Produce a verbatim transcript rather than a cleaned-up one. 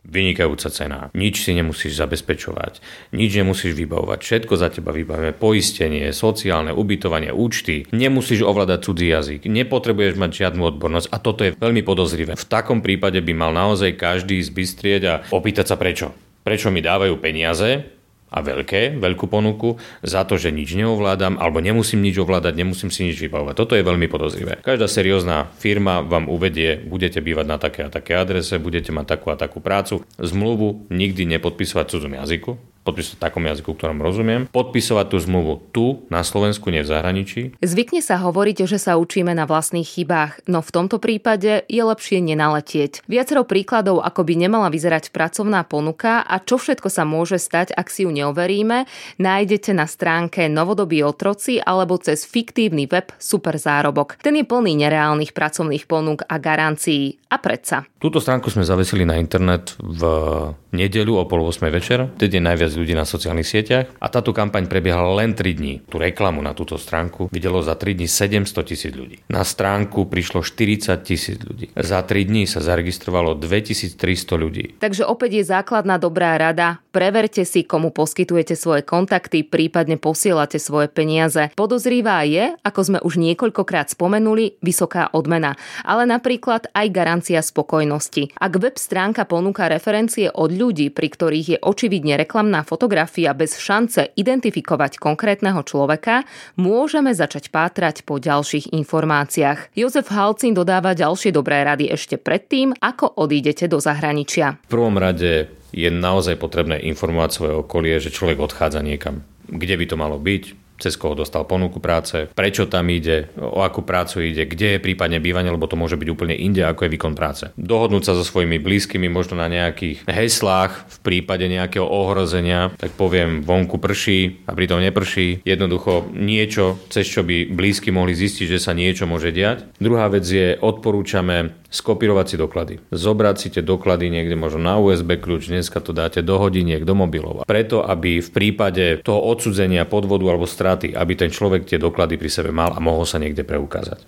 vynikajúca cena. Nič si nemusíš zabezpečovať, nič nemusíš vybavovať, všetko za teba vybavíme, poistenie, sociálne, ubytovanie, účty, nemusíš ovládať cudzí jazyk, nepotrebuješ mať žiadnu odbornosť a toto je veľmi podozrivé. V takom prípade by mal naozaj každý zbystrieť a opýtať sa prečo. Prečo mi dávajú peniaze a veľké, veľkú ponuku za to, že nič neovládam alebo nemusím nič ovládať, nemusím si nič vybavovať. Toto je veľmi podozrivé. Každá seriózna firma vám uvedie, budete bývať na také a také adrese, budete mať takú a takú prácu. Zmluvu nikdy nepodpisovať v cudzom jazyku, podpisovať v takom jazyku, ktorom rozumiem. Podpisovať tú zmluvu tu, na Slovensku, nie v zahraničí. Zvykne sa hovoriť, že sa učíme na vlastných chybách, no v tomto prípade je lepšie nenaletieť. Viacero príkladov, ako by nemala vyzerať pracovná ponuka a čo všetko sa môže stať, ak si ju neoveríme, nájdete na stránke Novodobí otroci alebo cez fiktívny web Super zárobok. Ten je plný nereálnych pracovných ponúk a garancií. A predsa. Túto stránku sme zavesili na internet v nedeľu o pol ôsmej večer, vtedy je najviac ľudí na sociálnych sieťach a táto kampaň prebiehala len tri dní. Tú reklamu na túto stránku videlo za tri dní sedemsto tisíc ľudí. Na stránku prišlo štyridsať tisíc ľudí. Za tri dní sa zaregistrovalo dvetisíctristo ľudí. Takže opäť je základná dobrá rada. Preverte si, komu poskytujete svoje kontakty, prípadne posielate svoje peniaze. Podozrivá je, ako sme už niekoľkokrát spomenuli, vysoká odmena, ale napríklad aj garancia spokojnosti. Ak web stránka ponúka referencie od ľudí, pri ktorých je očividne reklamná fotografia bez šance identifikovať konkrétneho človeka, môžeme začať pátrať po ďalších informáciách. Jozef Halcin dodáva ďalšie dobré rady ešte predtým, ako odídete do zahraničia. V prvom rade je naozaj potrebné informovať svoje okolie, že človek odchádza niekam. Kde by to malo byť? Cez koho dostal ponuku práce, prečo tam ide, o akú prácu ide, kde je prípadne bývanie, lebo to môže byť úplne inde, ako je výkon práce. Dohodnúť sa so svojimi blízkymi možno na nejakých heslách v prípade nejakého ohrozenia, tak poviem vonku prší a pritom neprší. Jednoducho niečo, cez čo by blízky mohli zistiť, že sa niečo môže diať. Druhá vec je, odporúčame skopírovať si doklady. Zobrať si tie doklady niekde možno na ú es bé kľúč, dneska to dáte do hodiniek, do mobilov. Preto, aby v prípade toho odsudzenia, podvodu alebo straty, aby ten človek tie doklady pri sebe mal a mohol sa niekde preukázať.